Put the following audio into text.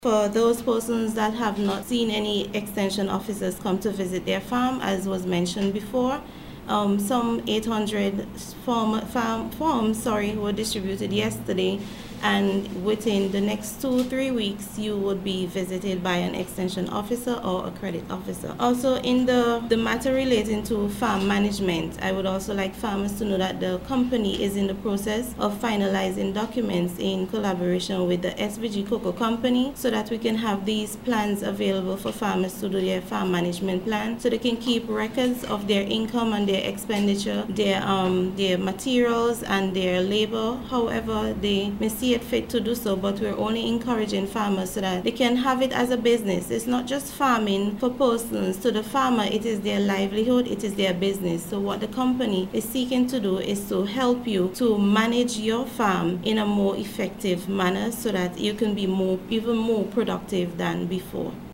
For those persons that have not seen any extension officers come to visit their farm, as was mentioned before, some 800 forms were distributed yesterday, and within the next 2-3 weeks you would be visited by an extension officer or a credit officer. Also, in the matter relating to farm management, I would also like farmers to know that the company is in the process of finalizing documents in collaboration with the SBG Cocoa Company so that we can have these plans available for farmers to do their farm management plan, so they can keep records of their income and their expenditure, their materials and their labor, however they may see it fit to do so. But we're only encouraging farmers so that they can have it as a business. It's not just farming for persons. To the farmer, it is their livelihood, it is their business. So what the company is seeking to do is to help you to manage your farm in a more effective manner so that you can be even more productive than before.